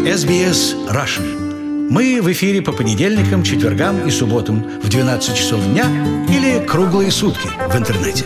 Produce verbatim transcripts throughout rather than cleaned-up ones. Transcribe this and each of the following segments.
эс би эс Russian. Мы в эфире по понедельникам, четвергам и субботам в двенадцать часов дня или круглые сутки в интернете.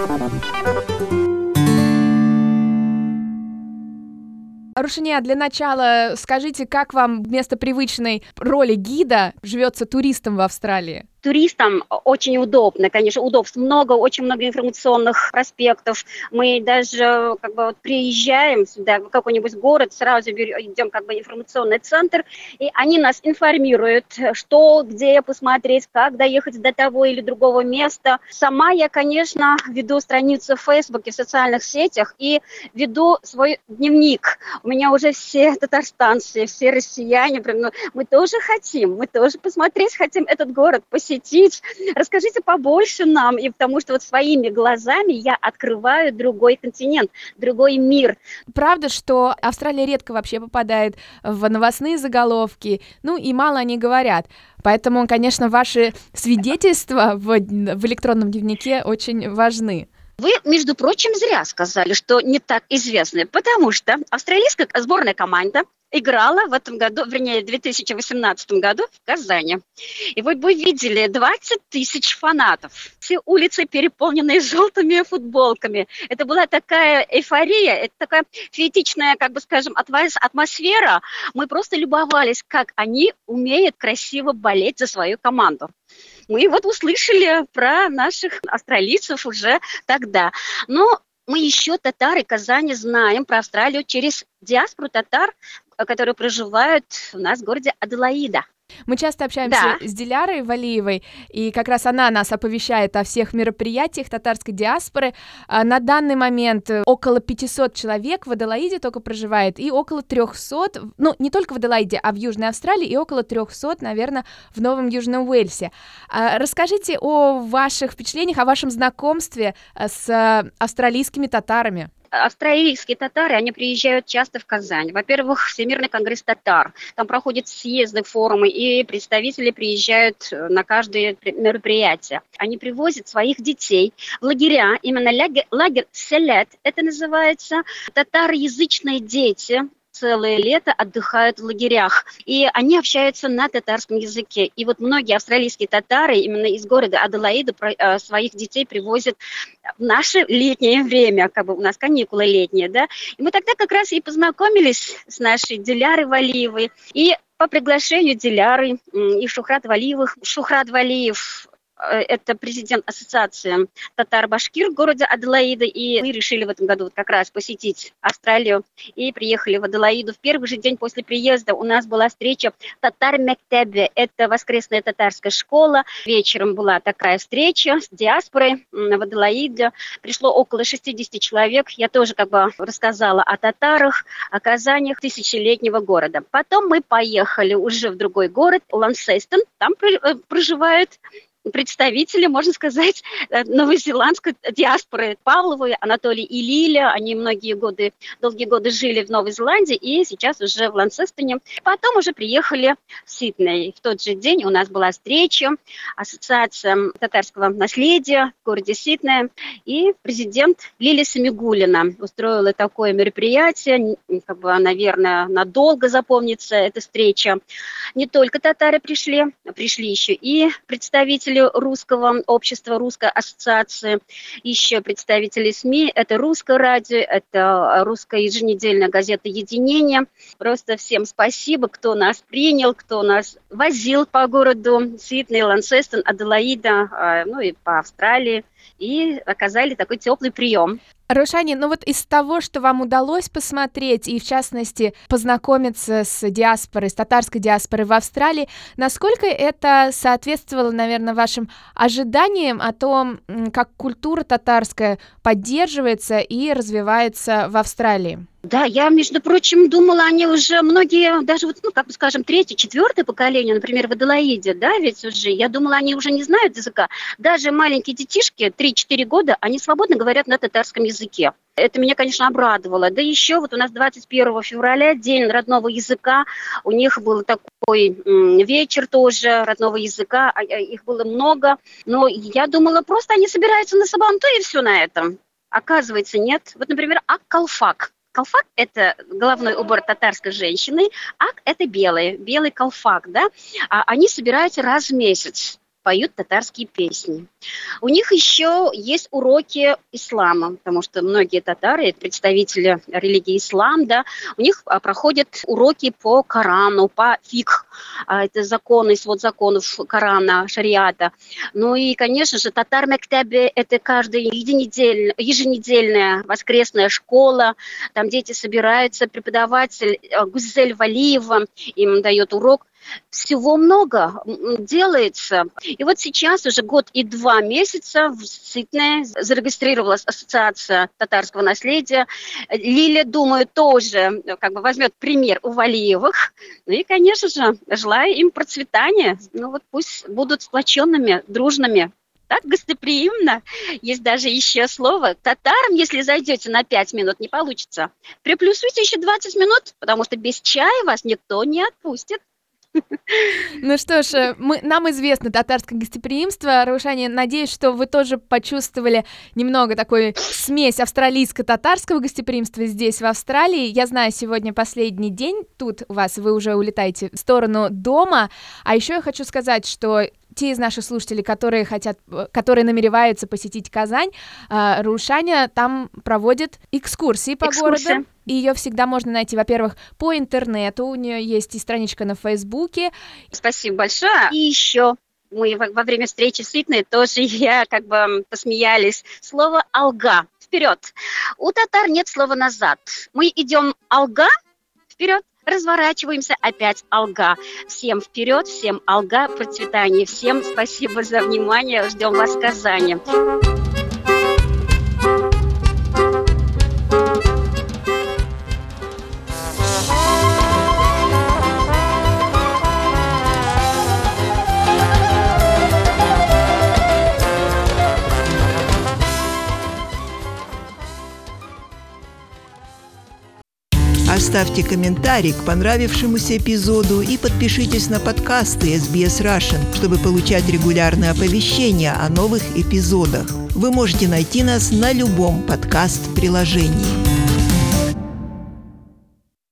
Рушания, для начала скажите, как вам вместо привычной роли гида живется туристам в Австралии? Туристам очень удобно, конечно, удобств много, очень много информационных проспектов. Мы даже как бы вот приезжаем сюда, в какой-нибудь город, сразу идем как бы информационный центр, и они нас информируют, что, где посмотреть, как доехать до того или другого места. Сама я, конечно, веду страницу в Фейсбуке, в социальных сетях и веду свой дневник. У меня уже все татарстанцы, все россияне, мы тоже хотим, мы тоже посмотреть хотим этот город, посетить. Расскажите побольше нам, и потому что вот своими глазами я открываю другой континент, другой мир. Правда, что Австралия редко вообще попадает в новостные заголовки, ну и мало они говорят. Поэтому, конечно, ваши свидетельства в, в электронном дневнике очень важны. Вы, между прочим, зря сказали, что не так известны, потому что австралийская сборная команда играла в этом году, вернее, в две тысячи восемнадцатом году в Казани. И вот вы видели двадцать тысяч фанатов. Все улицы переполнены желтыми футболками. Это была такая эйфория, это такая феетичная, как бы скажем, атмосфера. Мы просто любовались, как они умеют красиво болеть за свою команду. Мы вот услышали про наших австралийцев уже тогда. Но мы еще, татары Казани, знаем про Австралию через диаспору татар, которые проживают у нас в городе Аделаида. Мы часто общаемся да. с Дилярой Валиевой, и как раз она нас оповещает о всех мероприятиях татарской диаспоры. На данный момент около пятисот человек в Аделаиде только проживает, и около трехсот, ну, не только в Аделаиде, а в Южной Австралии, и около трехсот, наверное, в Новом Южном Уэльсе. Расскажите о ваших впечатлениях, о вашем знакомстве с австралийскими татарами. Австралийские татары, они приезжают часто в Казань. Во-первых, Всемирный конгресс татар. Там проходят съезды, форумы, и представители приезжают на каждое мероприятие. Они привозят своих детей в лагеря, именно лагерь, лагерь Селет, это называется. Татароязычные дети целое лето отдыхают в лагерях, и они общаются на татарском языке. И вот многие австралийские татары именно из города Аделаида своих детей привозят в наше летнее время, как бы у нас каникулы летние, да. И мы тогда как раз и познакомились с нашей Дилярой Валиевой, и по приглашению Диляры и Шухрат Валиевых, Шухрат Валиев, это президент ассоциации татар-башкир в городе Аделаида, и мы решили в этом году вот как раз посетить Австралию и приехали в Аделаиду. В первый же день после приезда у нас была встреча Татар-Мектебе, это воскресная татарская школа. Вечером была такая встреча с диаспорой в Аделаиде. Пришло около шестьдесят человек. Я тоже как бы рассказала о татарах, о Казанях тысячелетнего города. Потом мы поехали уже в другой город, Лансестон. Там проживают представители, можно сказать, новозеландской диаспоры Павловой, Анатолий и Лиля. Они многие годы, долгие годы жили в Новой Зеландии и сейчас уже в Лансестоне. Потом уже приехали в Сидней. В тот же день у нас была встреча Ассоциация татарского наследия в городе Сидней. И президент Лилия Самигуллина устроила такое мероприятие. Как бы, наверное, надолго запомнится эта встреча. Не только татары пришли, пришли еще и представители русского общества, русской ассоциации, еще представители СМИ, это русское радио, это русская еженедельная газета «Единение». Просто всем спасибо, кто нас принял, кто нас возил по городу Сидней, Лансестон, Аделаида, ну и по Австралии, и оказали такой теплый прием. Рушания, ну вот из того, что вам удалось посмотреть и, в частности, познакомиться с диаспорой, с татарской диаспорой в Австралии, насколько это соответствовало, наверное, вашим ожиданиям о том, как культура татарская поддерживается и развивается в Австралии? Да, я, между прочим, думала, они уже многие, даже вот, ну, как бы скажем, третье, четвертое поколение, например, в Аделаиде, да, ведь уже, я думала, они уже не знают языка. Даже маленькие детишки, три-четыре года, они свободно говорят на татарском языке. Это меня, конечно, обрадовало. Да еще вот у нас двадцать первого февраля, день родного языка, у них был такой м, вечер тоже родного языка, а, а, их было много, но я думала, просто они собираются на сабантуй и все на этом. Оказывается, нет. Вот, например, Аккалфак. Колфак – это головной убор татарской женщины, ак – это белый, белый колфак, да. А они собираются раз в месяц, поют татарские песни. У них еще есть уроки ислама, потому что многие татары, представители религии ислам, да, у них а, проходят уроки по Корану, по фикх, а, это законы, свод законов Корана, шариата. Ну и, конечно же, татар мектебе – это каждая еженедельная, еженедельная воскресная школа, там дети собираются, преподаватель Гузель Валиева им дает урок. Всего много делается. И вот сейчас уже год и два месяца в Сиднее зарегистрировалась Ассоциация татарского наследия. Лиля, думаю, тоже как бы возьмет пример у Валиевых. Ну и, конечно же, желаю им процветания. Ну вот пусть будут сплоченными, дружными. Так гостеприимно. Есть даже еще слово. Татарам, если зайдете на пять минут, не получится. Приплюсуйте еще двадцать минут, потому что без чая вас никто не отпустит. Ну что ж, мы, нам известно татарское гостеприимство. Раушания, надеюсь, что вы тоже почувствовали немного такой смесь австралийско-татарского гостеприимства здесь, в Австралии. Я знаю, сегодня последний день тут у вас, вы уже улетаете в сторону дома. А еще я хочу сказать, что те из наших слушателей, которые хотят, которые намереваются посетить Казань, Раушаня там проводит экскурсии по Экскурсия. городу. И ее всегда можно найти, во-первых, по интернету, у нее есть и страничка на Фейсбуке. Спасибо большое. И еще мы во, во время встречи с Сидней тоже я как бы посмеялись. Слово «алга» – вперед. У татар нет слова «назад». Мы идем «алга» – вперед. Разворачиваемся, опять алга. Всем вперед, всем алга, процветания. Всем спасибо за внимание. Ждем вас в Казани. Оставьте комментарий к понравившемуся эпизоду и подпишитесь на подкасты эс би эс Russian, чтобы получать регулярные оповещения о новых эпизодах. Вы можете найти нас на любом подкаст-приложении.